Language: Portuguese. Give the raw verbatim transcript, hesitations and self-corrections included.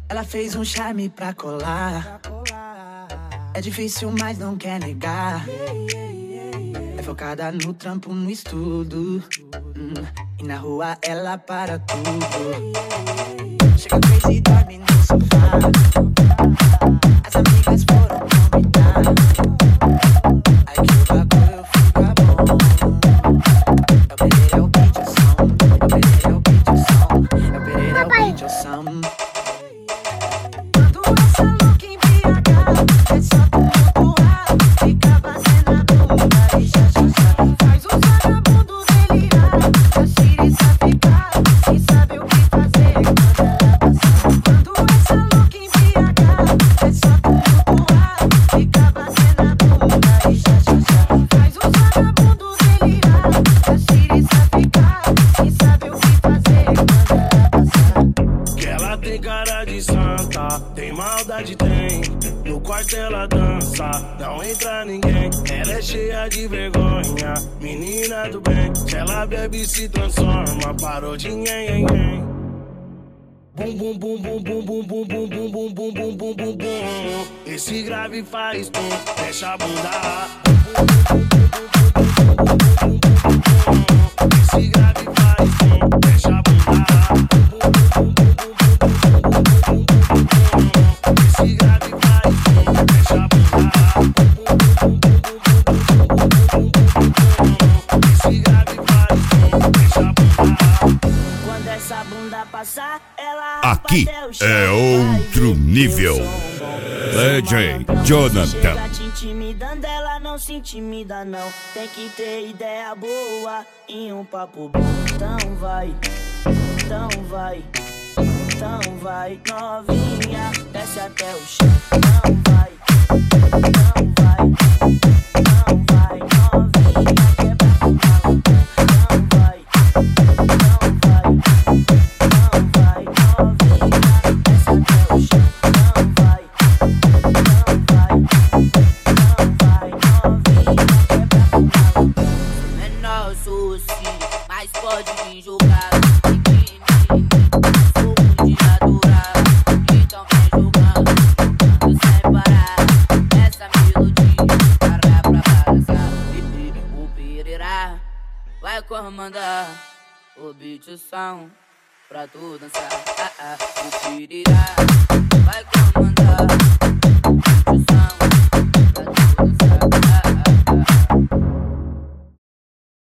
Ela fez um charme pra colar. É difícil, mas não quer negar. É focada no trampo, no estudo. hum, E na rua ela para tudo. Chega crazy e dorme no sofá. As amigas foram combinar. Aí que o bagulho fica bom. É o Pereira, é o beat, o som. É o Pereira, é o beat, o som. É o Pereira, é o beat, o som. Quando essa louca embriagada é só tumultuar. Fica batendo a bunda e já, já, já. Faz os vagabundos delirar. A xiriça ficar e sabe o que fazer quando ela passar. Quando essa louca embriagada é só tumultuar. Fica batendo a bunda e já, já, já. Faz os vagabundos delirar. A xiriça ficar e sabe o que fazer quando ela passar. Que ela tem cara de santa, tem maldade, tem. No quarto ela dança, não entra ninguém. Ela é cheia de vergonha, menina do bem. Se ela bebe se transforma, parou de nhen, nhen, nhen. Bum bum bum bum bum bum bum bum bum bum bum bum bum bum bum. Esse grave faz bum, deixa a bunda. Esse grave faz bum, deixa a bunda. Esse grave faz bum, deixa a bunda. Esse grave faz bum, deixa a bunda. Quando essa bunda passar, ela Aqui é outro nível. D J Jonathan. Chega te intimidando, ela não se intimida não. Tem que ter ideia boa e um papo bom. Então vai, então vai, então vai, novinha, desce até o chão. Então vai, então vai, então vai, novinha, quebra o balão. Então vai, então vai, então vai, novinha, desce até o chão. Então vai, então vai, então vai, novinha, quebra o balão. Menor suci, mas pode vir jogar. Sou um dia adorar, então vem jogando, jogando sem parar. Essa melodia para pra balançar. O Pereira vai comandar o beat, o som pra tu dançar. Ah, ah. O Pereira vai comandar